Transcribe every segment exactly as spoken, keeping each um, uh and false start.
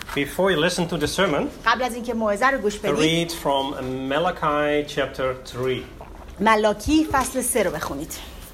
before you listen to the sermon, قبل از اینکه موعظه رو گوش to بدید read from Malachi chapter three. ملاکی فصل سه رو بخونید.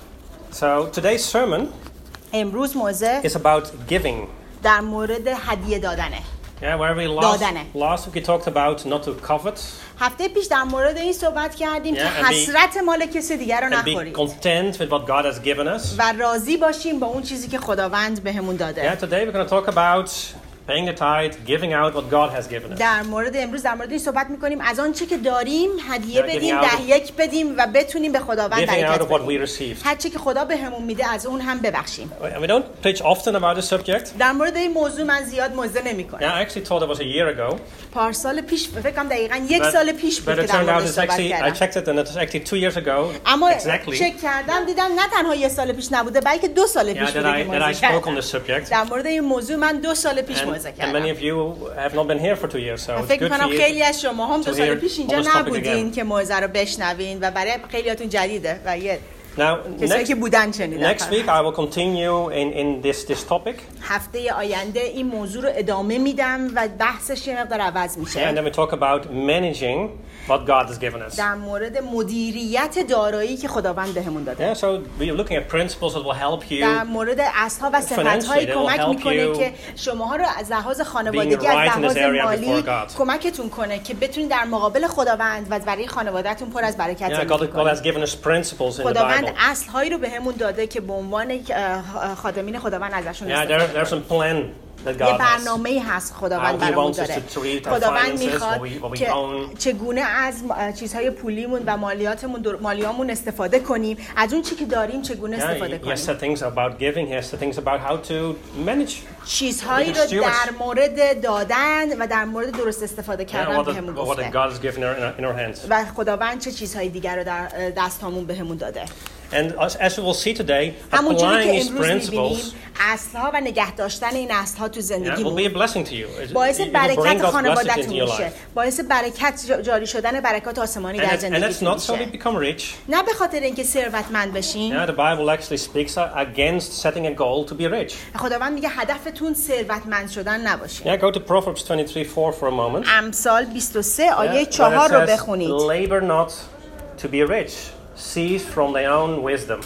So today's sermon امروز موعظه is about giving. در مورد هدیه دادنه. Yeah, where we last, دادنه. last week we talked about not to covet هفته پیش در مورد این صحبت کردیم Yeah, که and be- حسرت مال کسی دیگر رو and be نخورید content with what God has given us. و راضی باشیم با اون چیزی که خداوند بهمون Yeah, داده. today we're going to talk about paying the tithe, giving out what God has given us. در مورد امروز در مورد این صحبت می‌کنیم از آن چی که داریم هدیه Yeah, giving بدیم، out ده یک بدیم و بتونیم به خداوند Giving out برکت of what we بدیم. received. هر چی که خدا بهمون میده از اون هم ببخشیم. And we don't preach often about this subject. در مورد این موضوع من زیاد موعظه نمی‌کنم. Yeah, I actually thought it was a year ago. پارسال پیش فکر کنم دقیقاً یک But, سال پیش بود but که it در turned out مورد it's صحبت actually, I کردم. checked it and it was actually two years ago. اما Exactly. چک کردم دیدم نه تنها یک سال پیش نبوده بلکه دو سال Yeah, پیش that بوده I, که that I موعظه spoke on کردم. this subject. در مورد این موضوع من دو سال پیش And, موعظه and many کردم. of you have not been here for two years, so it's فکر good کنم for you. خیلی از شما هم دو to سال hear پیش اینجا on this topic نبودین again. که موعظه رو بشنوین و برای خیلیاتون جدیده و یه Now, کسایی next, که بودن شنیدن. next week I will continue in, in this, this topic. هفته آینده این موضوع رو ادامه میدم و بحثش یه مقدار عوض Yeah, and میشه. then we talk about managing what God has given us. در مورد مدیریت دارایی که خداوند بهمون داده. Yeah, so we're looking at principles that will help you در مورد اصل‌ها و صفت‌هایی financially, that will کمک help میکنه you که شماها رو از لحاظ خانوادگی، being right از in this لحاظ area مالی before God. کمکتون کنه که بتونید در مقابل خداوند و برای خانواده‌تون پر از برکت Yeah, God, زندگی God has کنید. given us principles in the خداوند Bible. اصل‌هایی رو بهمون داده که به عنوان اه، خادمین خداوند ازشون Yeah, استفاده there, there's some plan that یه God has. برنامه‌ای هست خداوند How he برامون wants us داره. to treat our خداوند finances, میخواد what we- what we که own. چگونه از اه، چیزهای پولیمون و مالیاتمون در- مالیامون استفاده کنیم، از اون چی که داریم چگونه استفاده Yeah, he, he has کنیم. said things about giving. He has said things about how to manage. چیزهایی Good رو stewards. در مورد دادن و در مورد درست استفاده Yeah, کردن what, the, بهمون what that گفته God has given in our, in our hands. و خداوند چه چیزهای دیگر رو در دستامون بهمون داده. And as, as we will see today, همونجوری applying که these امروز می‌بینیم principles اصل‌ها و نگه داشتن این اصل‌ها تو yeah, will be زندگیمون a blessing to you. It, باعث it will bring برکت God's blessing into خانواده‌تون your میشه، life. باعث برکت جا- جاری شدن برکات آسمانی And, در it, and it's زندگیتون not so we میشه. become rich. نه به خاطر اینکه ثروتمند بشین. Yeah, the Bible actually speaks against setting a goal to be rich. خداوند میگه هدفتون ثروتمند شدن نباشه. Yeah, go to Proverbs twenty-three four for a moment. امثال بیست و سه Yeah, آیه where چهار it رو says, بخونید. labor not to be rich, cease from thy own wisdom.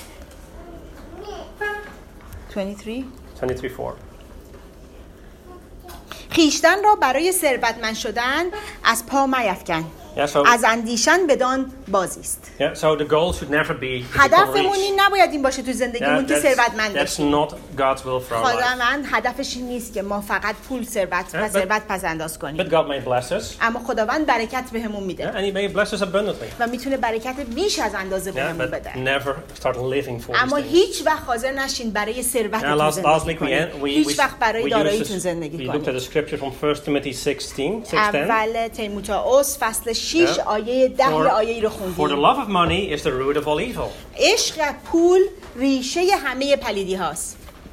بیست و سه twenty-three four. خیشتن را برای ثروتمند شدن از پا میفکن. Yeah, so از اندیشن بدان بازی است. yeah, so the goal should never be to become هدفمون rich. این نباید این باشه تو Yeah, زندگیمون که that's, ثروتمند that's بشیم. not God's will for our life. خداوند هدفش این نیست که ما فقط پول ثروت و Yeah, but- ثروت پس انداز But کنیم. God may bless us, اما خداوند برکت بهمون yeah, میده and He may bless us abundantly. و میتونه برکت بیش از اندازه Yeah, بهمون but بده. never start living for اما these things. هیچ وقت حاضر نشین برای Yeah, ثروتتون last, last زندگی week we, کنید. en- we, we, هیچ وقت برای we, used داراییتون this, زندگی we looked at کنید. the scripture from First Timothy sixteen, six ten. اول تیموتائوس فصل شش Yeah. آیه ده For, یه آیه رو for the خوندیم. love of money is the root of all evil. عشق پول ریشه همه پلیدی هاست.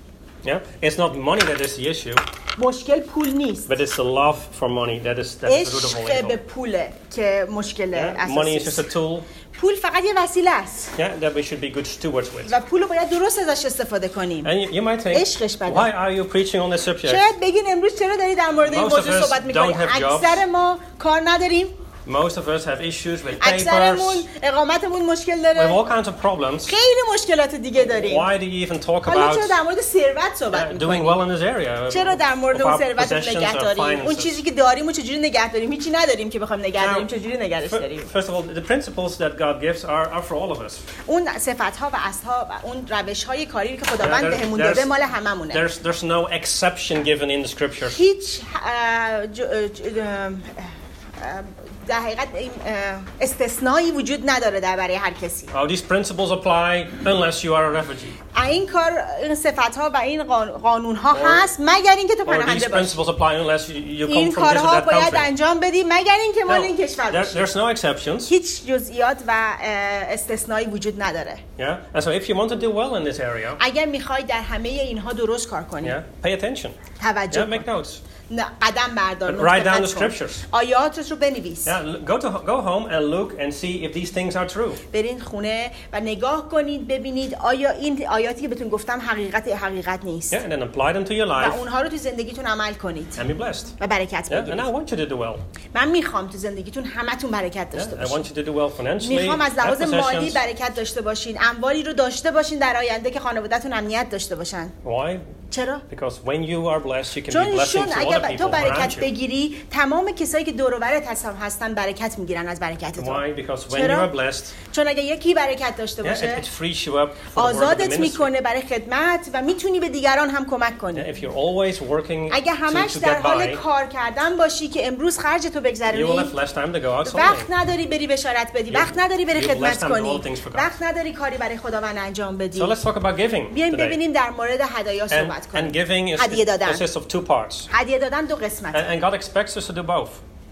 Yeah, it's not money that is the issue, مشکل پول نیست. but it's the love for money that is that is the root of all عشق به evil. پوله که مشکل Yeah, اساسی money is just است. a tool. پول فقط یه وسیله است Yeah, that we should be good stewards with. و پول رو باید درست ازش استفاده کنیم. And you, you might think, عشقش بده. why are you preaching on this subject? شاید بگین امروز چرا داری در مورد این Most of موضوع us صحبت می‌کنی؟ don't have jobs. اکثر ما کار نداریم. Most of us have issues with papers. اکثرمون اقامتمون مشکل We have داره. all kinds of problems. خیلی مشکلات دیگه داریم. Why do you even talk حالا about چرا در مورد ثروت صحبت uh, doing می‌کنیم؟ well in this area? چرا در مورد of اون our ثروت possessions, نگه our داریم؟ اون finances? چیزی که داریم و چجوری نگه داریم؟ هیچی نداریم که بخوایم نگه داریم، Now, چجوری نگهش fir- داریم؟ First of all, the principles that God gives are, are for all of us. اون صفت‌ها و اصل‌ها و اون روش‌های کاری که Yeah, خداوند there- بهمون there's- داده مال هممونه. There's, there's no exception given in the scriptures. هیچ اه، ج- اه، اه، اه، در حقیقت این اه، استثنایی وجود نداره در برای هر کسی. Oh, these principles apply unless you are a refugee. این کار این صفت‌ها و این قان- قانون‌ها هست مگر اینکه تو Or these پناهنده باشی. principles apply unless you, you این come from this or کارها that باید country. انجام بدی مگر اینکه مال No, این کشور there, باشی. there's no exceptions. هیچ جزئیات و اه، استثنایی وجود نداره. Yeah, and so if you want to do well in this area, اگر میخوای در همه اینها درست کار کنی yeah, pay attention. توجه Yeah, make کن. notes. نه، قدم بردار. But write down نقطه the کن. scriptures. آیاتش رو بنویس. Yeah, Yeah, go to go home and look and see if these things are true. برین خونه و نگاه کنید ببینید آیا این آیاتی که بهتون گفتم حقیقت حقیقت نیست. Yeah, and then apply them to your و life اونها رو تو زندگیتون عمل کنید. and be blessed. و برکت Yeah, and بگیرید. I want you to do well. من میخوام تو زندگیتون همتون برکت داشته Yeah, I want باشید. you to do well financially. میخوام از لحاظ have مالی possessions. برکت داشته باشین، اموالی رو داشته باشین در آینده که خانواده‌تون امنیت داشته باشن. Why? چرا؟ Because when you are blessed, you can be چون blessing شون to اگر other تو people around برکت you. بگیری تمام کسایی که دور و برت هستن برکت میگیرن از برکت تو. Why? Because when چرا؟ you are blessed, چون اگه یکی برکت داشته yeah, باشه it, it frees you up for the work of the آزادت ministry. میکنه برای خدمت و میتونی به دیگران هم کمک Yeah, کنی. if you're always working اگه to, همش to در get حال by, کار کردن باشی که امروز خرج تو you will بگذرونی، have less time to go out وقت somewhere. نداری بری بشارت بدی، You- وقت نداری بری you have less خدمت time to do کنی، all things for God. وقت نداری کاری برای خداوند انجام بدی. So let's talk about giving بیایم today. ببینیم در مورد هدایا And, صحبت and کنیم. giving is, هدیه is, دادن. consists of two parts. هدیه دادن دو قسمت. And, and God expects us to do both.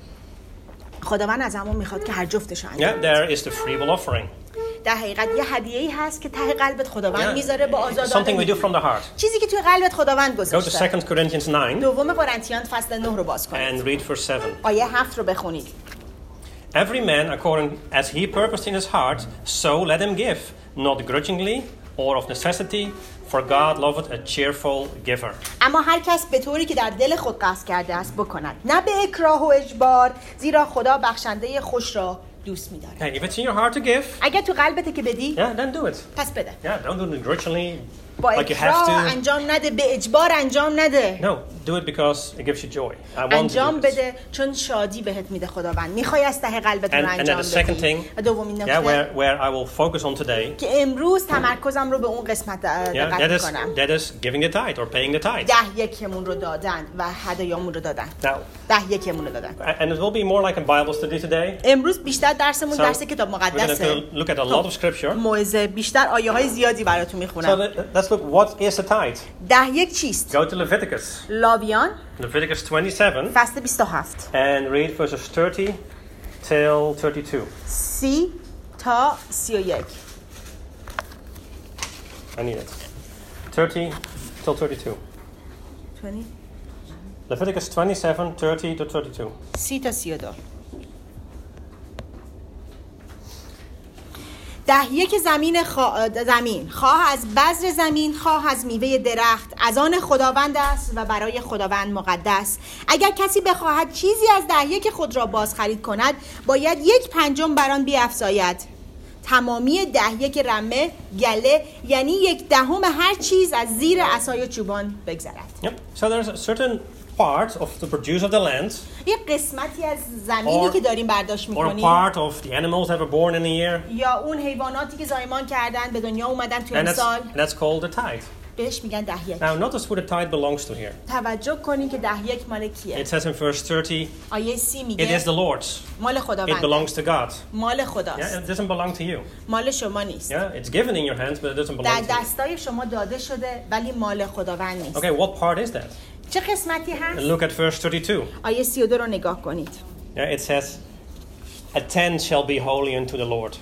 خداوند از همون میخواد که هر جفتشو انجام Yeah, بدی. there is the free will offering. در حقیقت یه هدیه‌ای هست که ته قلبت خداوند Yeah, میذاره با something we آزادانه. do from the heart. چیزی که توی قلبت خداوند Go to گذاشته. Second Corinthians nine دوم قرنتیان فصل نه رو باز کنید. and read verse seven. آیه هفت رو بخونید. Every man according as he purposed in his heart, so let him give, not grudgingly or of necessity, for God loveth a cheerful giver. اما هر کس به طوری که در دل خود قصد کرده است بکند، نه به اکراه و اجبار، زیرا خدا بخشنده خوش را دوست می‌دارد. Okay, if it's in your heart to give, اگر تو قلبته که بدی، yeah, then do it. پس بده. Yeah, don't do it grudgingly, با like you have اکراه to. انجام نده، به اجبار انجام نده. No, do it because it gives you joy. I want to انجام do this. بده چون شادی بهت میده خداوند. میخوای از ته قلبت رو And, and then انجام the second بدی. thing, و دومین yeah, نکته where, where I will focus on today, که امروز تمرکزم رو به اون قسمت yeah, دقت that is میکنم. that is giving the tithe or paying the tithe. ده یکمون رو دادن و هدایامون رو دادن. Now, ده یکمون رو دادن. and it will be more like a Bible study today. امروز بیشتر درسمون So, درس کتاب we're going مقدسه. to look at a lot of scripture. موعظه بیشتر آیه های زیادی براتون So میخونم. let- let's look, what is the tithe? ده یک چیست؟ Go to Leviticus, لاویان Leviticus twenty-seven, فصل بیست و هفت and read verses thirty till thirty-two. سی تا سی و یک. I need it. thirty till thirty-two. Leviticus twenty-seven, thirty to thirty-two. سی تا سی و دو. ده یک زمین خوا... زمین خواه از بذر زمین خواه از میوه درخت از آن خداوند است و برای خداوند مقدس. اگر کسی بخواهد چیزی از ده یک خود را باز خرید کند باید یک پنجم بر آن بیفزاید. تمامی ده یک رمه گله یعنی یک دهم هر چیز از زیر عصای چوبان بگذرد. Yep. So there's a certain part of the produce of the land, یک قسمتی از زمینی Or- که داریم برداشت or a می‌کنیم part of the animals that were born in a year, یا اون حیواناتی که زایمان کردن به دنیا اومدن تو and این that's, سال and that's called the tithe. بهش میگن ده یک. Now, notice who the tithe belongs to here. توجه کنین که ده یک مال It کیه. says in verse thirty, آیه سی it میگه is the Lord's. مال It خداوند، belongs to God. مال Yeah, خداست، it doesn't belong to you. مال شما نیست. Yeah, it's given in your hands, but it doesn't در belong to you. دستای شما داده شده ولی مال خداوند نیست. Okay, what part is that? چه قسمتی هست؟ Look at verse thirty-two. آیه سی و دو رو نگاه کنید. Yeah, it says, a tenth shall be holy unto the Lord.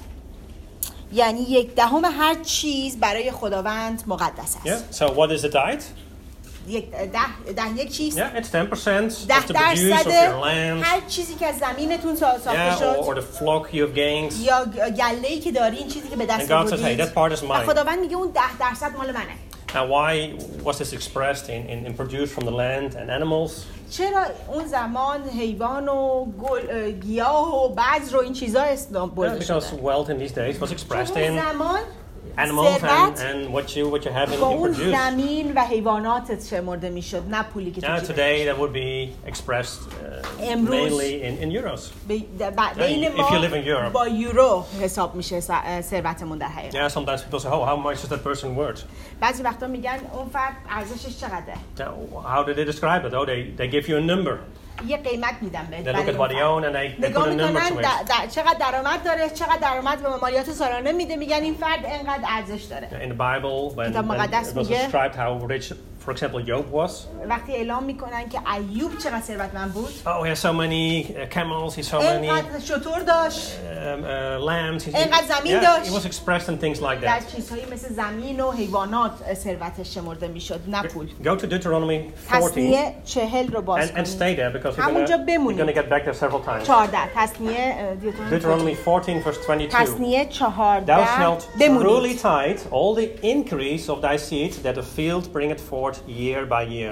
یعنی یک دهم هر چیز برای خداوند مقدس Yeah, است. so what is the tithe? یک ده ده یک چیز Yeah, it's ten percent ده of the produce of درصد your land. هر چیزی که از زمینتون سا- ساخته Yeah, or, or شد the flock you have gained. یا گله‌ای که دارین چیزی که به دست And God says, hey, آوردید that part is و mine. خداوند میگه اون ده درصد مال منه. Now, why was this expressed in, in, in produce from the land and animals? چرا اون زمان حیوان و گل اه، گیاه و بذر و این چیزا اسم Yeah, برده because شده؟ wealth in these days was چون expressed اون in زمان animals and, ثروت and what you what you have in, با in اون produce. زمین و حیواناتت شمرده میشد نه پولی که تو Now, جیبت. today, that would be expressed uh, امروز- mainly in, in euros. ب- ب- بین if ما you live in Europe. با یورو حساب میشه ث- اه، ثروتمون در حقیقت. Yeah, sometimes people say, oh, how much is that person worth? بعضی وقتا میگن اون فرد ارزشش چقدره؟ Now, how did they describe it? Oh, they, they give you a number. یه قیمت میدن بهت. They look برای at اون what they فرد. own and they, they put نگاه a number میکنن to در- it. در- چقدر درآمد داره، چقدر درآمد به مالیات سالانه میده، میگن این فرد انقدر ارزش داره. In the Bible, when, کتاب when مقدس it was میگه- described how rich, for for example, Job was. وقتی اعلام میکنن که ایوب چقدر ثروتمند بود. Oh, he has so many uh, camels, he has so many اینقدر شتر داشت. um, uh, lambs. He, اینقدر زمین yeah, داشت. it was expressed in things like در that. چیزهایی مثل زمین و حیوانات ثروتش شمرده میشد، نه پول. Go to Deuteronomy fourteen تثنیه چهل رو باز and, and کنید. stay there because we're همونجا going بمونید. to get back there several times. چهارده تثنیه Deuteronomy fourteen verse twenty-two. تثنیه Thou چهارده shalt truly بمونید. tithe all the increase of thy seed that the field bringeth forth year by year.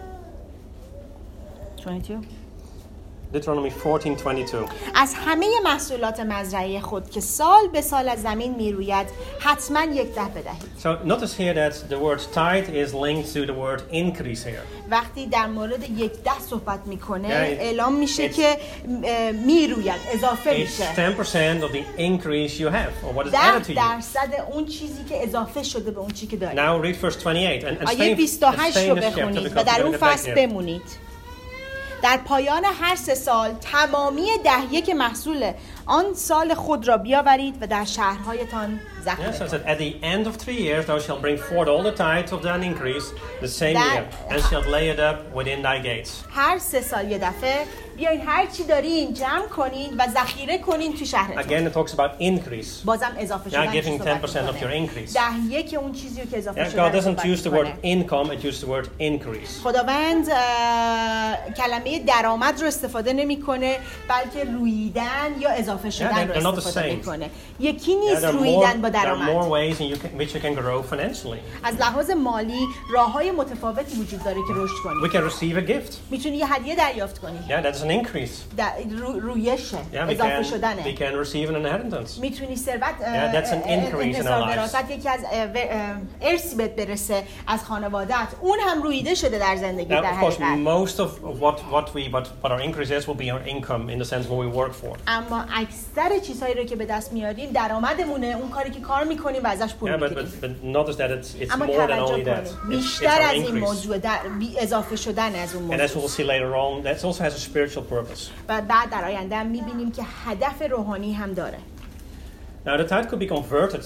بیست و دو Deuteronomy fourteen twenty-two. از همه محصولات مزرعه خود که سال به سال از زمین میروید حتما یک ده بدهید. So notice here that the word tithe is linked to the word increase here. وقتی در مورد یک ده صحبت میکنه Yeah, it- اعلام میشه it's- که اه، میروید، اضافه It's میشه. ten percent of the increase you have, or what is ده added to you. درصد اون چیزی که اضافه شده به اون چیزی که دارید. Now read verse twenty-eight and, and stay, آیه and بیست و هشت stay رو in this chapter بخونید because و در we're اون going to back فصل there. بمونید. در پایان هر سه سال تمامی ده یک محصول آن سال خود را بیاورید و در شهرهایتان Yes, ذخیره so it کنید. said, at the end of three years thou shalt bring forth all the tithes of thine increase the same That- year, and shalt lay it up within thy gates. هر سه سال یه دفعه بیاین هر چی دارین جمع کنین و ذخیره کنین تو شهرتون. Again, it talks about increase. بازم اضافه Now شدن giving چیز ten صحبت percent of می‌کنه. your increase. ده یک اون چیزی رو که اضافه Yeah, شده God رو doesn't صحبت use the word می‌کنه. income, it uses the word increase. خداوند اه، کلمه درآمد رو استفاده نمیکنه بلکه رویدن یا اضافه شدن they're- they're رو not the استفاده same. میکنه. یکی Yeah, نیست there are more, رویدن با there are more درآمد. ways in you can, which you can grow financially. از لحاظ مالی راههای متفاوتی وجود داره که رشد کنی. We can receive a gift. میتونی یه هدیه دریافت کنی. Yeah, that is an increase. در- رو- رویشه، Yeah, we اضافه can, we شدنه. can receive an inheritance. میتونی ثروت Yeah, that's an increase in our انحصار lives. وراثت یکی از اه، و- اه، ارثی بهت برسه از خانوادت، اون هم رویده شده در زندگی Now, در of course, حقیقت. most of what, what we what, what our increase is will be our income in the sense what we work for. اما اکثر چیزهایی رو که به دست میاریم درآمدمونه، اون کاری که کار میکنیم و ازش پول Yeah, but, میگیریم. but, but notice that it's, it's اما more than توجه only that. کنید It's, it's بیشتر our از این increase. موضوع در بی اضافه شدن از اون And as we'll موضوع see later on, that also has a spiritual purpose. و بعد در آینده هم میبینیم که هدف روحانی هم داره. Now, the tithe could be converted.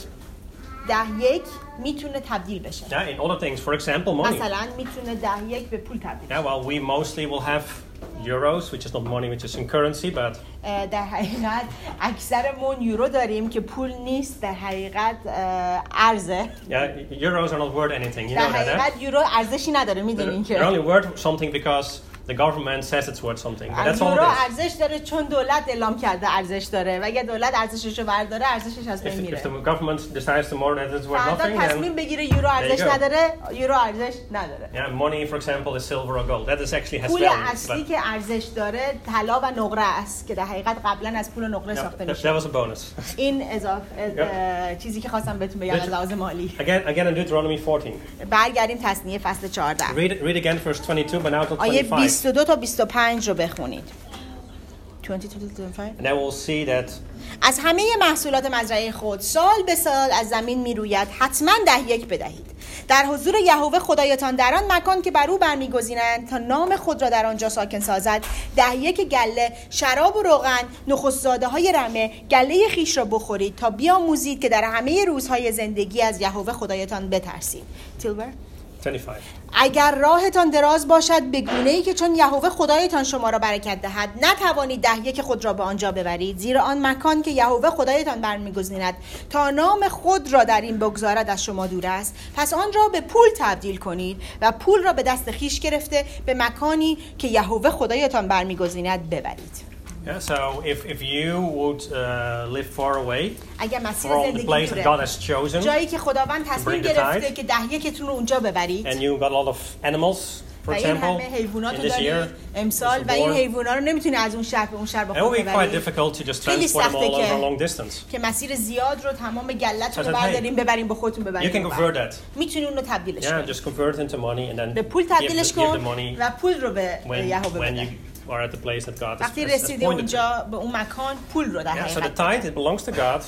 ده یک میتونه تبدیل بشه. Yeah, in other things, for example, money. مثلا میتونه ده یک به پول تبدیل Yeah, well, we mostly will have euros, which is not money, which is in currency, but اه، در حقیقت اکثرمون یورو داریم که پول نیست، در حقیقت اه، ارزه. yeah, euros are not worth anything. You در know that, eh? حقیقت یورو ارزشی نداره، میدونین They're که only worth something because the government says it's worth something. But that's all یورو it is. ارزش داره چون دولت اعلام کرده ارزش داره و اگه دولت ارزشش رو برداره ارزشش از بین If, if میره. the government decides tomorrow that it's worth فردا nothing, تصمیم then بگیره یورو ارزش go. نداره، یورو ارزش نداره. yeah, money, for example, is silver or gold. That is actually has پول value. اصلی But که ارزش داره طلا و نقره است که در حقیقت قبلا از پول و نقره yeah, ساخته that, میشه. that was a bonus. این اضافه چیزی که خواستم بهتون بگم از لحاظ مالی. Again, again in Deuteronomy fourteen. برگردیم تثنیه فصل چهارده. Read, read again verse twenty-two, but now to آیه twenty-five. بیست و دو تا بیست و پنج رو بخونید. بیست و دو تا بیست و پنج. And then we'll see that از همه محصولات مزرعه خود سال به سال از زمین میروید حتما ده یک بدهید در حضور یهوه خدایتان در آن مکان که بر او برمیگزینند تا نام خود را در آنجا ساکن سازد ده یک گله شراب و روغن نخست‌زاده های رمه گله خیش را بخورید تا بیاموزید که در همه روزهای زندگی از یهوه خدایتان بترسید. تیلبر twenty-five. اگر راهتان دراز باشد به گونه‌ای که چون یهوه خدایتان شما را برکت دهد نتوانید ده یک خود را به آنجا ببرید زیرا آن مکان که یهوه خدایتان برمیگزیند تا نام خود را در این بگذارد از شما دور است پس آن را به پول تبدیل کنید و پول را به دست خیش گرفته به مکانی که یهوه خدایتان برمیگزیند ببرید. Yeah, so if, if you would uh, live far away اگر مسیر from the زندگی place that God دوره has chosen, جایی که خداوند تصمیم bring the گرفته tithe, که ده یکتون رو اونجا ببرید and you got a lot of animals, for و این example, همه حیوانات in رو this year, دارید امسال this و این war, حیوانات رو نمیتونی از اون شهر به اون شهر it will بخور be quite ببرید difficult to just خیلی transport them سخته all که- over a long distance. که مسیر زیاد رو تمام گلتون رو So that, hey, برداریم ببریم به خودتون You ببریم can convert that. میتونی اون رو تبدیلش Yeah, کنی just convert it into money and then به پول give the, تبدیلش give the کن money و پول رو به when, یهوه when بده you are at the place that God has, وقتی has رسیدی appointed to. اونجا به اون مکان پول رو در Yeah, so the حقیقت tithe, it belongs to God.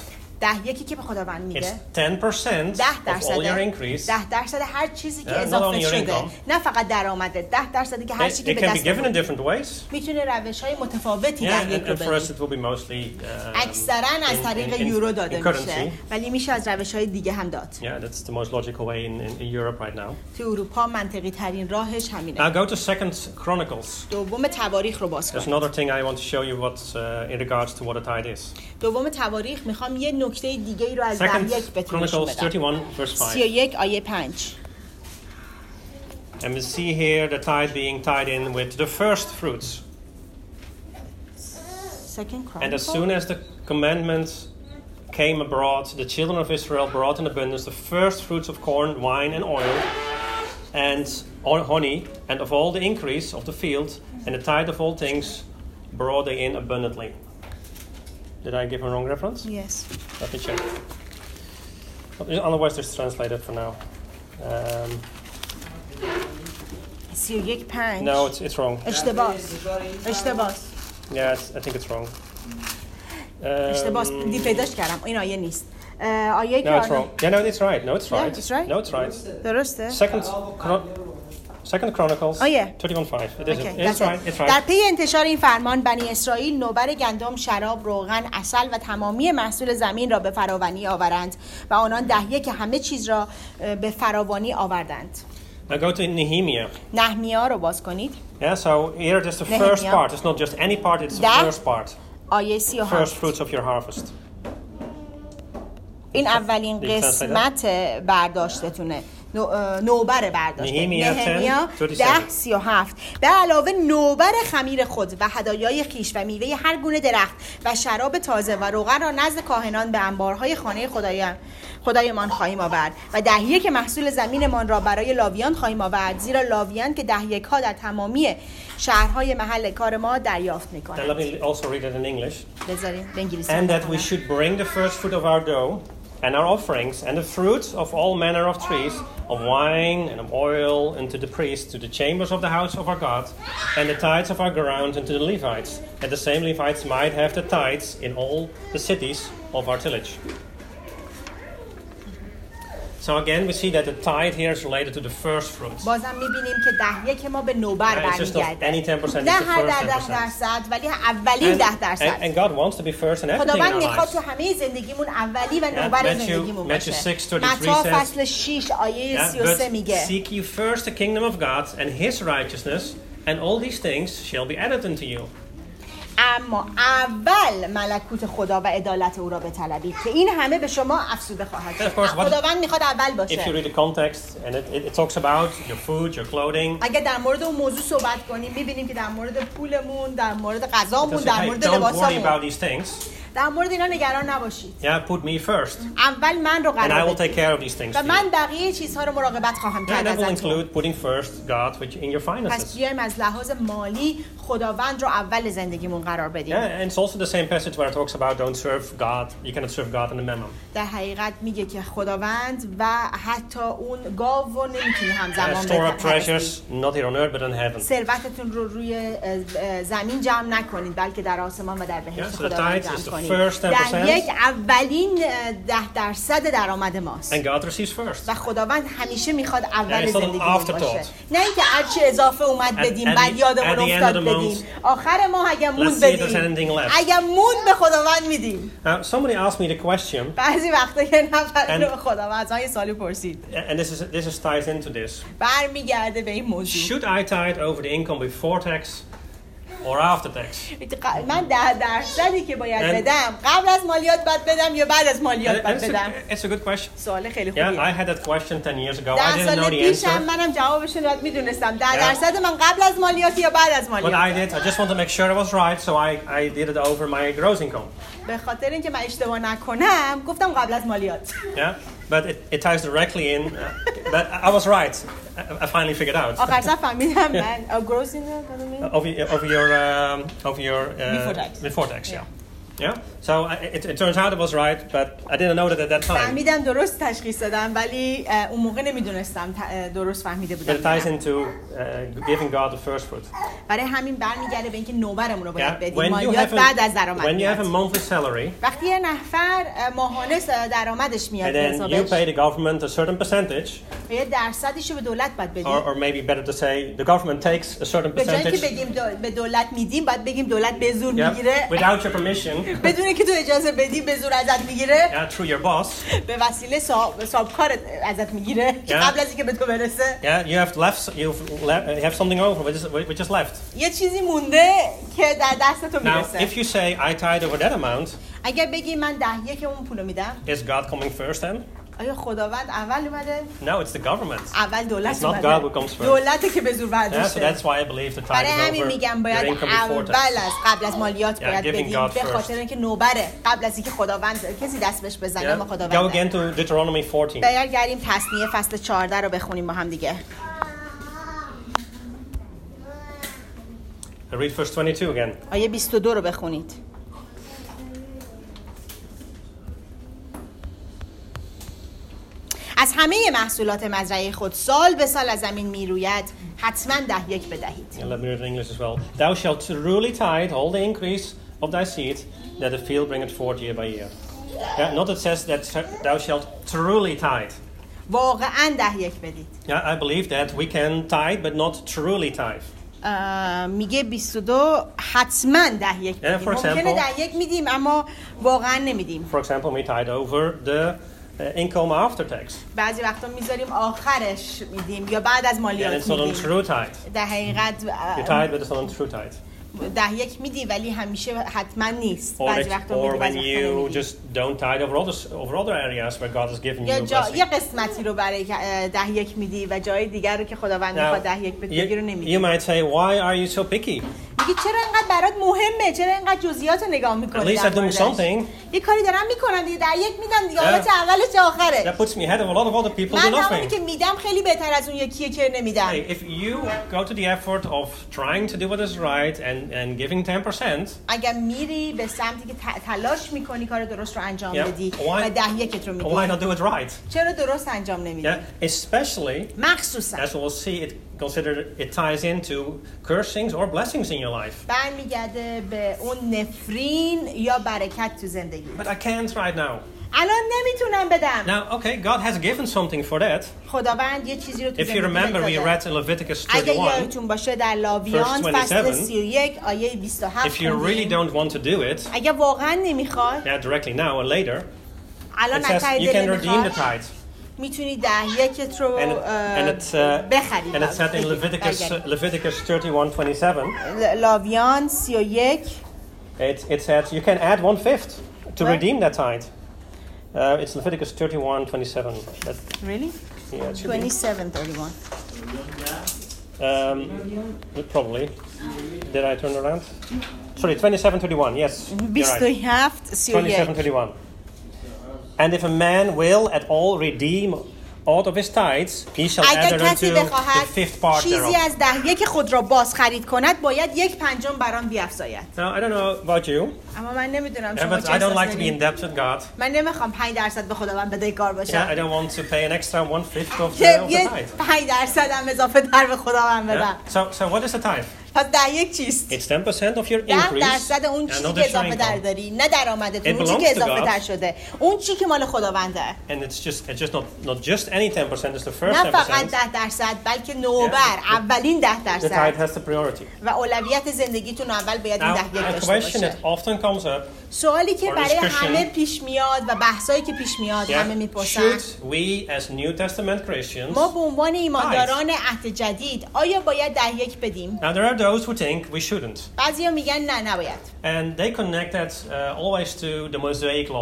ده یکی که به خداوند It's میده ten percent ده of all your درصد increase. ده درصد هر چیزی که Yeah, not اضافه only your شده income. نه فقط درآمده ده درصدی که هر It, چیزی که it به can be دست given in آوردی. different ways. میتونه روش های متفاوتی Yeah, در and, یک رو and for us بدی. it will be mostly um, اکثرا از in- طریق in- in- یورو in داده currency. میشه ولی میشه از روش های دیگه هم داد. Yeah, that's the most logical way in, in, in Europe right now. تو اروپا منطقی ترین راهش همینه. Now go to Second Chronicles. دوم تواریخ رو باز There's کن. another thing I want to show you what uh, in regards to what a tithe is. دوم تواریخ میخوام یه نکته دیگه ای رو از Second ده یک بهتون نشون Chronicles بدم. thirty-one verse سی و five. یک آیه پنج. And we see here the tithe being tied in with the first fruits. Second And as Chronicle. soon as the commandments came abroad, the children of Israel brought in abundance the first fruits of corn, wine, and oil, and o- honey, and of all the increase of the field, and the tithe of all things brought they in abundantly. Did I give a wrong reference? Yes. Let me check. Otherwise, just translate it for now. Um, سی و یک پنج. no, it's it's wrong. اشتباه. اشتباه. Yeah, it's, I think it's wrong. Um, اشتباه. دی پیداش کردم. این آیه نیست. اه، آیه که No, it's آن- wrong. Yeah, no, it's right. No, it's Yeah, right. it's right? No, it's right. درسته؟ Second, Chron- Second Chronicles. Oh, yeah. thirty-one five. It is. Okay, It is that's it. right. It's در right. پی انتشار این فرمان بنی اسرائیل نوبر گندم، شراب، روغن، عسل و تمامی محصول زمین را به فراوانی آورند و آنان دهیه که همه چیز را اه، به فراوانی آوردند. Now go to Nehemiah. نحمیا رو باز کنید. Yeah, so here it is the Nehemiah. first part. It's not just any part. It's the ده. first part. آیه سی و First هفت. fruits of your harvest. این اولین Did you translate قسمت برداشتتونه. نو- اه، نوبر برداشت نهمیا نهمیا ده، سی و ده هفت. سی و هفت به علاوه نوبر خمیر خود و هدایای خیش و میوه هر گونه درخت و شراب تازه و روغن را نزد کاهنان به انبارهای خانه خدای خدایمان خواهیم آورد و دهیه که محصول زمینمان را برای لاویان خواهیم آورد زیرا لاویان که دهیه ها در تمامی شهرهای محل کار ما دریافت And let میکنند. me also read it in English. بذاریم به انگلیسی And that we بخونم. should bring the first fruit of our dough and our offerings and the fruits of all manner of trees, of wine and of oil unto the priests, to the chambers of the house of our God, and the tithes of our ground unto the Levites, that the same Levites might have the tithes in all the cities of our tillage. So again, we see that the tithe here is related to the first fruits. بازم میبینیم که دهیه که ما به نوبر Yeah, it's just not any برمیگرده ten percent, نه it's the هر first در ten ده percent. درصد ولی اولین And, ده and, درصد and God wants to be first in everything in خداوند our میخواد lives. تو همه زندگیمون اولی و Yeah, نوبر Matthew- زندگیمون Matthew باشه. six thirty-three متی says- فصل شش آیه Yeah, سی و سه but میگه seek ye first the kingdom of God and his righteousness, and all these things shall be added unto you. اما اول ملکوت خدا و عدالت او را بطلبید که این همه به شما افزوده خواهد And شد. of course, what- خداوند میخواد اول If you باشه. read the context, and it, it, it talks about your food, your clothing, اگه در مورد اون موضوع صحبت کنیم میبینیم که در مورد پولمون، در مورد it غذامون، says, در hey, مورد don't worry about لباسامون، these things. در مورد اینا نگران نباشید. Yeah, put me first, اول من رو and I قرار will take بدید care of these things و for you. من بقیه چیزها رو مراقبت خواهم Yeah, کرد that will ازتون. include putting first God which in your پس finances. بیایم از لحاظ مالی خداوند رو اول زندگیمون قرار بدیم. Yeah, and it's also the same passage where it talks about don't serve God. You cannot serve God and the mammon. در حقیقت میگه که خداوند و حتی اون گاو رو نمیتونی Uh, همزمان store up بپرستی. treasures, not here on earth but in heaven. ثروتتون رو روی اه، اه، زمین جمع نکنید بلکه در آسمان و در Yeah, بهشت so the خداوند tithe is جمع the کنید. first ten percent. در یک اولین اه، ده درصد درآمد ماست And God receives first. و خداوند همیشه میخواد اول Yeah, it's not an زندگیمون afterthought. باشه. نه اینکه هرچی اضافه اومد At- بدیم at بعد the- یادمون at the end افتاد of the بدیم. month, آخر ما اگه مون let's see if there's بدیم anything left. اگه مون به خداوند میدیم. Now, somebody asked me the question, بعضی وقتا یه نفر And- رو به خداوند از یه سالی پرسید and this is this is ties into this. برمیگرده به این موضوع. Should I tithe over the income before tax or after tax? من ده درصدی که باید And- بدم قبل از مالیات باید بدم یا بعد از مالیات And باید it's, بدم؟ a, it's a good question. سوال خیلی Yeah, خوبیه. I had that question ten years ago. I ده didn't know سال the پیشم answer. منم جوابش رو میدونستم. ده Yeah. درصد من قبل از مالیات یا بعد از What مالیات؟ I did, I just want to make sure it was right, so I, I did it over my gross income. به خاطر اینکه من اشتباه نکنم گفتم قبل از مالیات. Yeah, but it, it ties directly in. Uh, but I was right. I, I finally figured out. آخر سر فهمیدم من گروس اینو Over, over your um, over your uh, Before tax. Before tax, yeah. Yeah. So uh, it, it turns out it was right, but I didn't know that at that time. فهمیدم درست تشخیص دادم ولی اه، اون موقع نمیدونستم درست فهمیده But it بودم. ties into uh, giving God the first fruit. برای همین برمیگرده به اینکه نوبرمون رو Yeah. باید بدیم. When you مالیات have بعد a, از درآمد when you have a میاد. monthly salary, وقتی یه نفر اه، ماهانه درآمدش میاد and به then you حسابش pay the government a certain percentage, یه درصدیش رو به دولت باید بدیم. or, or maybe better to say, the government takes a certain به جایی که percentage. بگیم دو- به دولت میدیم باید بگیم دولت به زور Yeah. میگیره. Without your permission, بدون که تو اجازه بدی به زور ازت میگیره. yeah, through your boss. به وسیله صاحب صاحبکارت ازت میگیره که Yeah. قبل از اینکه به تو برسه Yeah, you have left. You've left, you have something over, which is, which is left. یه چیزی مونده که در دست تو Now, میرسه. if you say I tithe over that amount, اگر بگی من ده یک اون پولو میدم is God coming first then? آیا خداوند اول اومده؟ No, it's the government. اول It's دولت not اومده. God who comes first. دولته که به زور Yeah, so برداشته. that's why I believe the tithe برای is همین over میگم your باید income before اول tax. از قبل از مالیات Yeah, باید giving بدیم God به first. خاطر اینکه نوبره قبل از اینکه خداوند کسی دست بهش بزنه ما Yeah. Go خداوند. again to Deuteronomy fourteen. برگردیم تصنیه فصل چهارده رو بخونیم با هم دیگه. I read verse twenty-two again. آیه بیست و دو رو بخونید. از همه محصولات مزرعه خود سال به سال از زمین میروید حتما ده یک بدهید. And let me read it in English as well. Thou shalt truly tithe all the increase of thy seed, that the field bringeth forth year by year. Yeah, not it says that thou shalt truly tithe. واقعا ده یک بدید. Yeah, I believe that we can tithe, but not truly tithe. اه، میگه بیست و دو حتما ده یک Yeah, بدید. for ممکنه example- ده یک میدیم اما واقعا نمیدیم. For example, we tithe over the uh, income after tax. بعضی وقتا میذاریم آخرش میدیم یا بعد از And مالیات it's not on میدیم. true tithe. در حقیقت You tithe, but it's not on true tithe. ده یک میدی ولی همیشه حتما نیست. Or, بعضی it, وقتا or میدی when بعضی وقتا you نمیدی. just don't tithe over other, over other areas where God has given you یا a جا blessing. یه قسمتی رو برای اه، ده یک میدی و جای دیگر رو که خداوند Now, میخواد ده یک بدی رو you, نمیدی. you might say, why are you so picky? میگی چرا اینقدر برات مهمه؟ چرا اینقدر جزئیات رو نگاه At میکنی؟ least I'm doing something. یه کاری دارم میکنم دیگه ده یک میدم دیگه Yeah. حالا چه اولش چه آخرش. That puts me ahead of a lot of other people who من do زمانی nothing. که میدم خیلی بهتر از اون یکیه که نمیدم. Hey, if you go to the effort of trying to do what is right and, and giving ten percent, اگر میری به سمتی که ت- تلاش میکنی کار درست رو انجام Yeah. بدی Why- و ده یکت رو why میدی not do it right? چرا درست انجام نمیدی؟ Yeah, especially مخصوصا as we'll see, it consider it ties into cursings or blessings in your life. برمیگرده به اون نفرین یا برکت تو زندگی. But I can't right now. الان نمیتونم بدم. Now, okay, God has given something for that. خداوند یه چیزی رو تو If you زندگی remember, we داده. read in Leviticus اگه thirty-one. یادتون باشه در لاویان verse فصل twenty-seven, سی و یک آیه بیست و هفت If you really خوندیم. don't want to do it, اگه واقعا نمیخوای yeah, directly now or later, الان it says نتای you can دل redeem the نمیخوای tithe. میتونی ده یکت رو And it, and it's uh, بخری. and it said in Leviticus uh, Leviticus thirty-one twenty-seven. لاویان سی و یک It it said you can add one fifth to What? redeem that tithe. Uh, it's Leviticus thirty-one twenty-seven. That, really yeah, it should be. twenty-seven thirty-one Um, probably. Did I turn around? Sorry, twenty-seven thirty-one. Yes, you're بیست و right. هفت سی و twenty-seven یک thirty-one. And if a man will at all redeem out of his tithes, he shall add اگر thereunto کسی the بخواهد fifth part چیزی thereof. از ده یک خود را باز خرید کند باید یک پنجم بران بیفزاید. Now, I don't know about you, اما من نمیدونم yeah, شما but چه I don't احساس like to be in دارید. debt with God. من نمیخوام پنج درصد به خداوند بدهکار Yeah, I باشم don't want to pay an extra one fifth of the, که of the یه tithe. پنج درصد هم اضافه تر به خداوند بدم. Yeah? So, so what is the tithe? پس ده یک چیست؟ It's ten percent of your ده increase درصد اون and چیزی not که extra اضافه در income. داری نه درآمدت، It اون چیزی belongs که to اضافه God. تر شده، اون چیزی که مال خداونده. And it's just it's just not not just any ten percent. It's the first نه ten فقط percent. ده درصد بلکه نوبر Yeah. اولین ده The tithe درصد has the priority. و اولویت زندگیتون اول باید این Now, ده یک a داشته question باشه. that often comes up: سوالی که or برای discussion. همه پیش میاد و بحثایی که پیش میاد yeah, همه میپرسن should we, as New Testament Christians, ما به عنوان ایمانداران عهد جدید آیا باید ده یک بدیم؟ now there are those who think we shouldn't, بعضیا میگن نه نباید. and they connect that uh, always to the Mosaic law.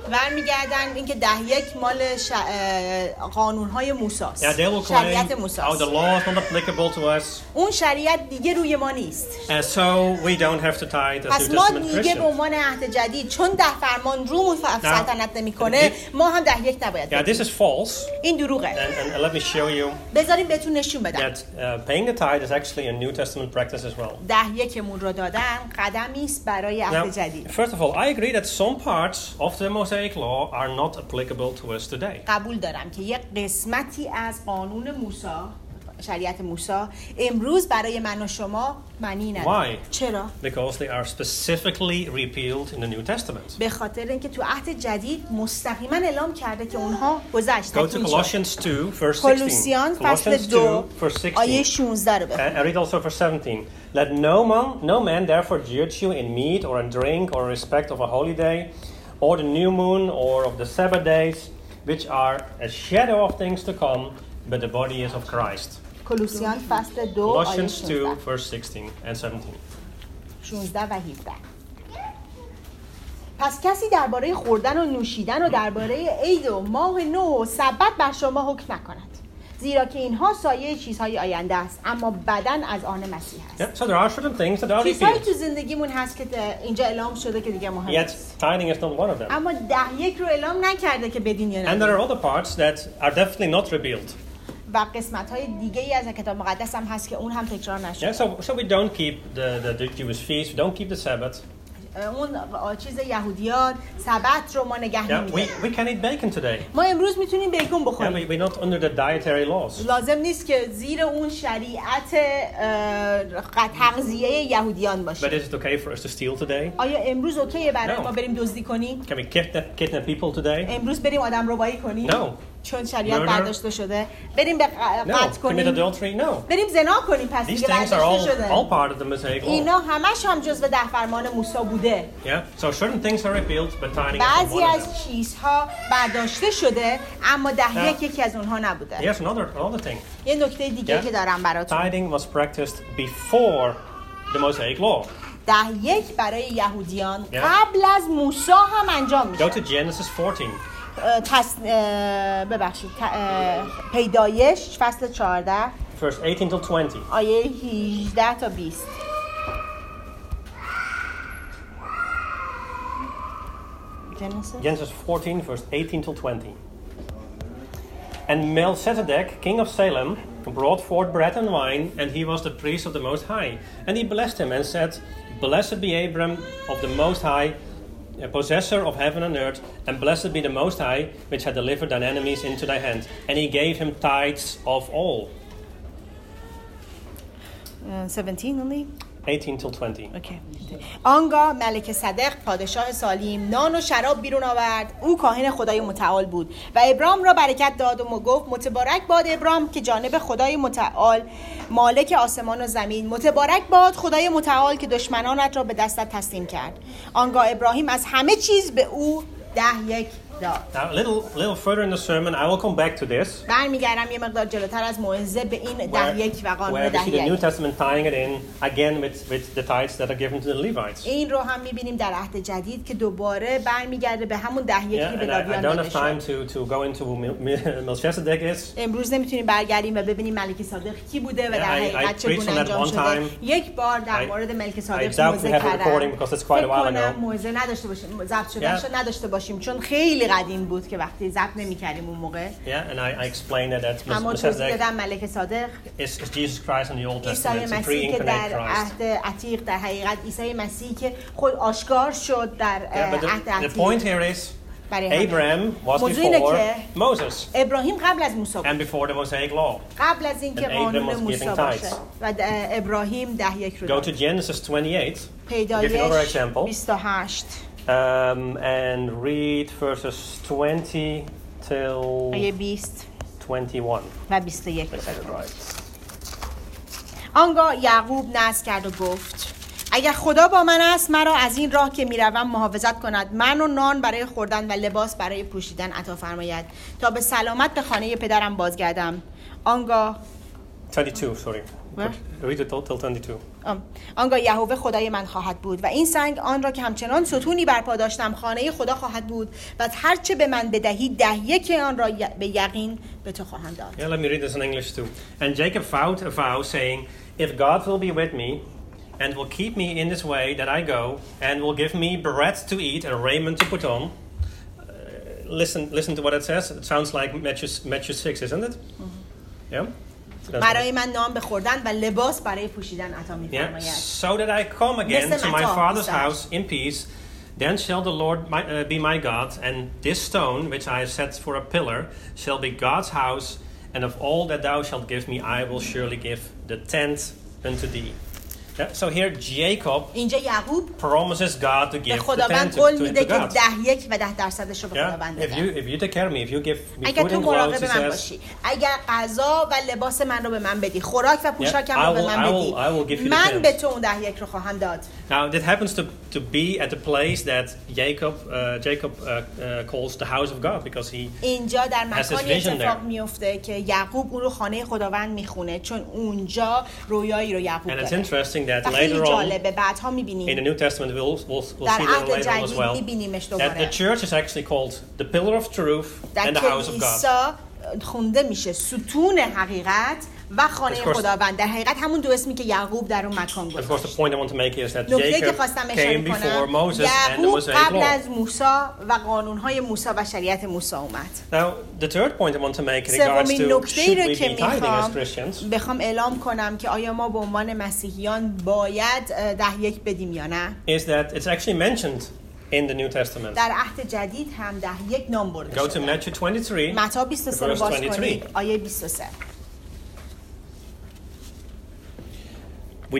برمیگردن اینکه ده یک مال ش... قانون‌های موسی است. Yeah, they will شریعت claim, موسی oh, است. the law is not applicable to us, اون شریعت دیگه روی ما نیست. and so we don't have to tithe as پس New ما Testament دیگه به Christians. عنوان عهد جدید چون ده فرمان رومون سلطنت نمی‌کنه ما هم ده یک نباید Yeah, بدیم. this is false, این دروغه. and, and let me show you بذاریم بهتون نشون بدم. that uh, paying the tithe is actually a New Testament practice as well. ده یکمون رو دادن قدمی است برای عهد Now, جدید. first of all, I agree that some parts of the Mosaic law are not applicable to us today. قبول دارم که یک قسمتی از قانون موسی، شریعت موسی امروز برای من و شما معنی نداره. Why? چرا؟ Because they are specifically repealed in the New Testament. به خاطر اینکه تو عهد جدید مستقیما اعلام کرده که اونها گذشت. Go to Colossians two, verse sixteen. کولوسیان فصل دو آیه شانزده رو بخونید. I read also verse seventeen. Let no man, no man therefore judge you in meat or in drink or in respect of a holy day, or the new moon, or of the Sabbath days, which are a shadow of things to come, but the body is of Christ. کولوسیان فصل دو آیه Colossians two, شانزده verse sixteen and seventeen. شانزده و هفده. پس کسی درباره خوردن و نوشیدن و درباره عید و ماه نو و سبت بر شما حکم نکند، زیرا که اینها سایه چیزهای آینده است، اما بدن از آن مسیح است. Yeah, so there are certain things that are چیزهایی repealed. تو زندگیمون هست که اینجا اعلام شده که دیگه مهم Yet نیست. tithing is not one of them. اما ده یک رو اعلام نکرده که بدین یا And there نه. are other parts that are definitely not repealed. و قسمت های دیگه ای از کتاب مقدس هم هست که اون هم تکرار نشده. Yeah, so so we don't keep the, the, the Jewish feast, we don't keep the Sabbath. اون چیز یهودیان سبت رو ما نگه Yeah, نمی‌داریم. we, we can eat bacon today. ما امروز میتونیم بیکن Yeah, بخوریم. we, we're not under the dietary laws. لازم نیست که زیر اون شریعت اه، تغذیه یهودیان But باشه. is it okay for us to steal today? آیا امروز اوکیه برای No. ما بریم دزدی کنیم؟ Can we kidnap, kidnap people today? امروز بریم آدم ربایی کنیم؟ No. چون شریعت Murder? برداشته شده. بریم به ق- No. قتل Commit کنیم؟ adultery? No. بریم زنا کنیم پس These دیگه things are all, برداشته شده. all part of the Mosaic law. اینا همش هم جزو ده فرمان موسی بوده. Yeah, so certain things are repealed, but tithing is not بعضی one of them. از چیزها برداشته شده اما ده یک یکی از اونها نبوده. Here's another, another thing. یه نکته دیگه Yeah. که دارم براتون. Tithing was practiced before the Mosaic law. ده یک برای یهودیان Yeah. قبل از موسی هم انجام میشه. Go to Genesis fourteen. تس... اه، ببخشید ت... اه، پیدایش فصل چهارده Verse eighteen till twenty. آیه هجده تا بیست. Genesis. Genesis fourteen, verse eighteen till twenty. And Melchizedek, king of Salem, brought forth bread and wine, and he was the priest of the Most High. And he blessed him and said, Blessed be Abram of the Most High, a possessor of heaven and earth, and blessed be the Most High, which had delivered thine enemies into thy hand. And he gave him tithes of all. Uh, seventeen only. eighteen till twenty. Okay. آنگاه ملک صدق پادشاه سالیم نان و شراب بیرون آورد. او کاهن خدای متعال بود و ابرام را برکت داد و گفت متبارک باد ابرام که جانب خدای متعال مالک آسمان و زمین، متبارک باد خدای متعال که دشمنانت را به دستت تسلیم کرد. آنگاه ابراهیم از همه چیز به او ده یک داد. Now, a little, little further in the sermon, I will come back to this. برمیگردم یه مقدار جلوتر از موعظه به این ده یک و قانون where we ده see the New یک. Testament tying it in again with, with the tithes that are given to the Levites. این رو هم می‌بینیم در عهد جدید که دوباره برمیگرده به همون ده یکی Yeah, که به and I, I لاویان don't داده have time شد. to, to go into who Mel- Melchizedek is. امروز نمیتونیم برگردیم و ببینیم ملک صادق کی بوده و در Yeah, I- I حقیقت preached on چگونه that انجام one شده. time. یک بار در I- مورد ملک I صادق doubt we موعظه have a کردم. recording because it's quite a while فکر کنم ago. موعظه نداشته باشیم، ضبط شده Yeah. شد نداشته باشیم چون خیلی قدیم بود که وقتی ضبط نمی‌کردیم اون موقع. Yeah, and I, I explained that, that اما توضیح Melchizedek دادم ملک صادق is, is Jesus Christ in the Old عیسی Testament. It's a مسیح که pre-incarnate در Christ. عهد عتیق در حقیقت عیسی مسیح که خود آشکار شد در Yeah, but عهد the, the عتیق. point here is برای همه. Abraham was موضوع اینه before که Moses ابراهیم قبل از موسی بود. and before the Mosaic law. قبل از اینکه And Abraham قانون was موسی giving باشه tithes. و ابراهیم ده یک رو Go to داد. Genesis twenty-eight. Give you another پیدایش example. بیست و هشت Um, and read verses twenty till آیه بیست twenty-one. و بیست و یک. I said it right. آنگاه یعقوب نذر کرد و گفت اگر خدا با من است مرا از این راه که میروم محافظت کند، من و نان برای خوردن و لباس برای پوشیدن عطا فرماید تا به سلامت به خانه پدرم بازگردم. آنگاه twenty-two, sorry. Where? Read it till, till twenty-two. آم. آنگاه یهوه خدای من خواهد بود و این سنگ آن را که همچنان ستونی برپا داشتم خانه خدا خواهد بود و هرچه به من بدهی ده یک آن را ی- به یقین به تو خواهم داد. Yeah, let me read this in English too. And Jacob vowed a vow, saying, "If God will be with me, and will keep me in this way that I go, and will give me bread to eat and raiment to put on." Uh, listen, listen to what it says. It sounds like Matthew, Matthew six, isn't it? Mm-hmm. Yeah. برای من نام بخوردن و لباس برای پوشیدن عطا Yeah. می‌فرماید. So that I come again Listen, to my Mato, father's start. house in peace. Then shall the Lord my, uh, be my God, and this stone which I have set for a pillar shall be God's house, and of all that thou shalt give me, I will surely give the tenth unto thee. Yeah, so here Jacob اینجا یعقوب promises God to به give the خداوند tenth to, قول to, میده to که God. ده یک و ده درصدش رو به Yeah, خداوند if you بده. if you take care of me, if you give me اگر food تو and clothes, مراقب he من says, باشی، اگر غذا و لباس من رو به من بدی، خوراک و پوشاکم I رو به will- من I will- بدی، I will give you the من tenth. به تو اون ده یک رو خواهم داد. Now that happens to, to be at the place that Jacob uh, Jacob uh, uh, calls the house of God because he اینجا در has this مکانی vision اتفاق there. میفته که یعقوب اون رو خانه خداوند میخونه، چون اونجا رویایی رو یعقوب And it's داره. interesting that و خیلی later on جالبه، بعدها in the میبینیم New Testament we'll we'll, we'll در see that عهد later on as جدید well میبینیمش that the دوباره. church is actually called the pillar of truth در and the house of God. کلیسا خونده میشه ستون حقیقت و خانه Of course. خداوند. در حقیقت همون دو اسمی که یعقوب در اون مکان Of course, the گذاشت. point I want to make is that نکته که Jacob خواستم اشاره came before کنم، Moses and the یعقوب Mosaic قبل law. از موسی و قانونهای موسی و شریعت موسی اومد. Now, the third point I want to make in regards سومین to نکته‌ای should رو we که be tithing as میخوام Christians بخوام اعلام کنم که آیا ما به عنوان مسیحیان باید اه، ده یک بدیم یا نه، is that it's actually mentioned in the New Testament. در عهد جدید هم ده یک نام برده Go to شده. Matthew twenty-three. متی بیست و سه رو verse باز twenty-three. کنید، آیه بیست و سه. We,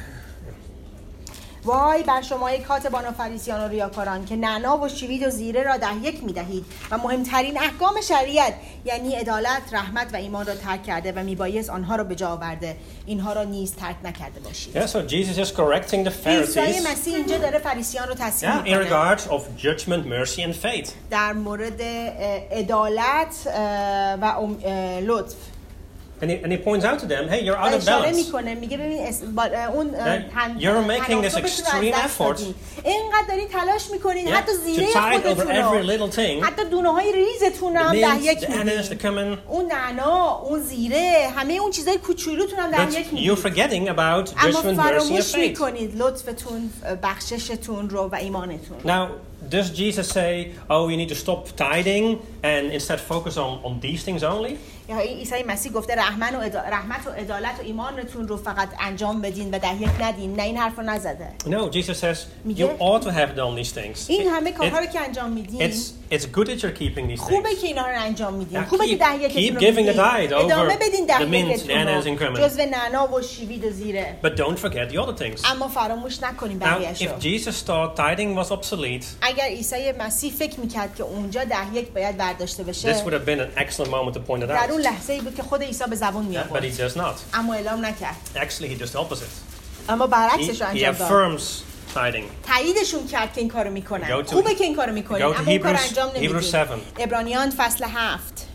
وای بر شما ای کاتبان و فریسیان و ریاکاران که نعنا و شوید و زیره را ده یک میدهید و مهمترین احکام شریعت یعنی عدالت، رحمت و ایمان را ترک کرده و میبایست آنها را به جا آورده، اینها را نیز ترک نکرده باشید. yeah, so Jesus is correcting the عیسی Pharisees مسیح اینجا داره فریسیان رو تصحیح yeah, in میکنه regards of judgment, mercy, and faith. در مورد اه، عدالت اه، و ام- اه، لطف. And he, and he points out to them, hey, you're out of اشاره balance. میکنه، میگه ببین اس- با- اه، اون اه، That تن- you're making this تناسبتون رو از extreme دست effort. دادین. اینقدر دارین تلاش میکنین Yeah, حتی to زیره tithe over خودتون every رو، little thing. حتی دونه های ریزتون رو The هم ده mint, یک the anise, the میدین، cumin. اون نعنا، اون زیره، همه اون چیزای کوچولوتون هم ده یک But you're میدین، forgetting about اما judgment, mercy, and فراموش faith. میکنید لطفتون، بخششتون رو و ایمانتون. Now, does Jesus say, oh, you need to stop tithing and instead focus on, on these things only? یا عیسی مسیح گفته رحمت و عدالت, رحمت و عدالت و ایمانتون رو فقط انجام بدین و ده یک ندین؟ نه، این حرف رو نزده. No, Jesus says میگه you ought to have done these things. این همه It- کارها رو it- که انجام میدین it's, it's good that you're keeping these خوبه things. که اینا رو انجام میدین، Yeah, خوبه که keep- ده یکتون keep رو giving the میدین، tithe over ادامه بدین ده the mint, یکتون the anise and رو cumin. جزو نعنا و شوید و زیره، But don't forget the other things. اما فراموش نکنین Now, بقیه‌شو. if Jesus thought tithing was obsolete, اگر عیسی مسیح فکر میکرد که اونجا ده یک باید برداشته بشه، this would have been an excellent moment to point it در اون out. لحظه ای بود که خود عیسی به زبون می Yeah, but he آورد، does not. اما اعلام نکرد، Actually, he does the opposite. اما He, برعکسش رو he انجام داد. affirms tithing. تاییدشون کرد که این کارو میکنن. Go to- خوبه که این کارو میکنین، go to اما اون کارو Hebrews- انجام Hebrews نمیدین. seven. عبرانیان فصل هفت.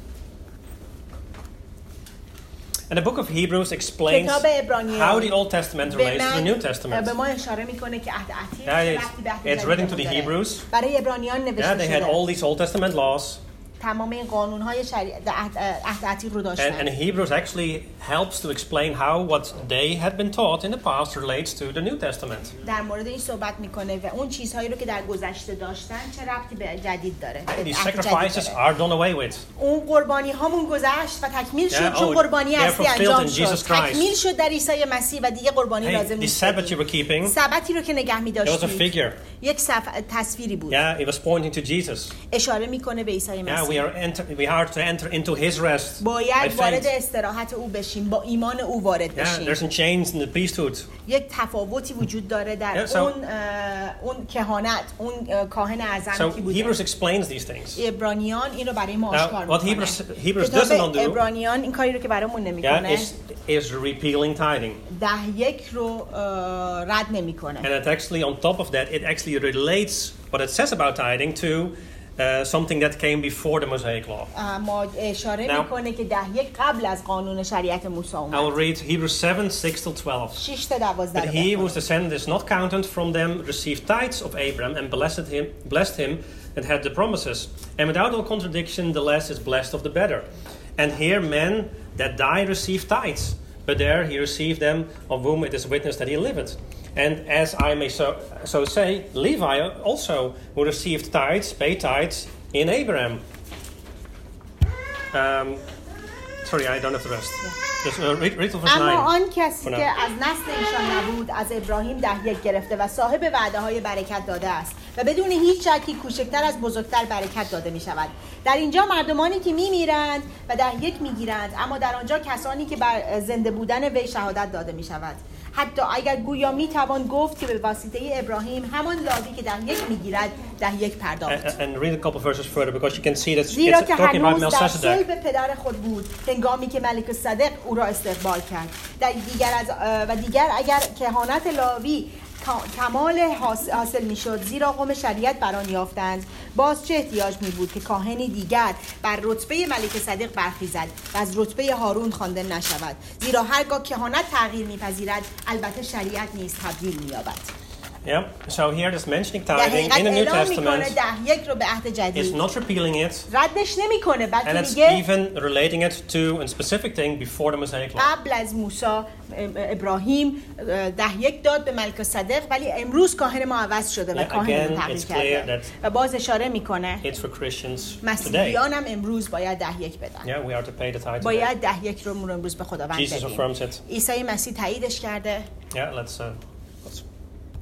And the book of Hebrews explains کتاب عبرانیان how the Old Testament به relates to the من New Testament. به ما اشاره میکنه که عهد عتیق Yeah, it's- وقتی به عهد it's جدید written to the داره. Hebrews. برای عبرانیان Yeah, نوشته they had شده. all these Old Testament laws, تمام این قانون‌های شریعت عهد عهد عتیق رو and, and داشتن. Hebrews actually helps to explain how what they had been taught in the past relates to the New Testament. در مورد این صحبت میکنه و اون چیزهایی رو که در گذشته داشتن چه ربطی به جدید داره. And به these عهد جدید sacrifices داره. are done away with. اون قربانی هامون گذشت و تکمیل شد، Yeah, چون oh, قربانی they're اصلی fulfilled انجام in شد، Jesus Christ. تکمیل شد در عیسی مسیح و دیگه قربانی Hey, لازم the نیست. Sabbath you were keeping, سبتی رو که نگه می it was a داشتید figure. یک صف... تصویری بود. Yeah, it was pointing to Jesus. اشاره میکنه به عیسی Yeah, we مسیح. are enter, we are to enter into His rest by باید وارد faith. استراحت او بشیم، با ایمان او وارد Yeah, بشیم. there's some change in the priesthood. یک تفاوتی وجود داره در Yeah, so- اون اه، اون کهانت، اون اه، کاهن اعظم So که بوده. Hebrews explains these things. عبرانیان این رو برای ما Now, آشکار what میکنه. Hebrews- Hebrews doesn't کتاب do- عبرانیان این کاری رو که برامون Yeah, نمیکنه، is is repealing tithing. ده یک رو اه، رد And نمیکنه. it actually, on top of that, it actually relates what it says about tithing to uh, something that came before the Mosaic law. اما اشاره Now- میکنه که ده یک قبل از قانون شریعت موسی I will اومد. read Hebrews seven, six till twelve. شش تا دوازده But رو he بخونیم. whose descendant is not counted from them received tithes of Abram and blessed him, blessed him and had the promises. And without all contradiction, the less is blessed of the better. And here men that die receive tithes, but there he received them of whom it is witnessed that he liveth. And as I may so, so say, Levi also, who received tithes, paid tithes in Abraham. Um, sorry, I don't have the rest. Just uh, read, read till verse اما nine. آن کسی For now. که از نسل ایشان نبود از ابراهیم ده یک گرفته و صاحب وعده های برکت داده است و بدون هیچ شکی کوچکتر از بزرگتر برکت داده می شود. در اینجا مردمانی که می میرند و ده یک می گیرند، اما در آنجا کسانی که بر زنده بودن وی شهادت داده می شود. حتی اگر گویا می توان گفت که به واسطه ابراهیم همان لاوی که ده یک می گیرد ده یک پرداخت. And, and read a couple verses further because you can see that زیرا it's که talking about هنوز در Melchizedek. صلب پدر خود بود هنگامی که ملک صدق او را استقبال کرد. در دیگر از و دیگر اگر کهانت لاوی کمال حاصل میشد، زیرا قوم شریعت بر آن یافتند، باز چه احتیاج می بود که کاهنی دیگر بر رتبه ملک صدق برخیزد و از رتبه هارون خوانده نشود، زیرا هرگاه کهانت تغییر میپذیرد البته شریعت نیز تبدیل مییابد. Yeah, so here it is mentioning در tithing in حقیقت the New اعلام میکنه Testament. ده یک رو به عهد It's جدید not repealing it, ردش نمیکنه، and بلکه it's میگه even relating it to a specific thing before the Mosaic law. قبل از موسی ابراهیم ده یک داد به ملک صدق، ولی امروز کاهن ما عوض شده و Yeah, کاهن again, ما تغییر it's clear کرده that و باز اشاره میکنه It's for Christians today. مسیحیان هم امروز باید ده یک بدن. Yeah, we are to pay the tithe today. باید ده یک رو امروز به خداوند Jesus بدیم. affirms it. عیسی مسیح تاییدش کرده. Yeah, let's uh,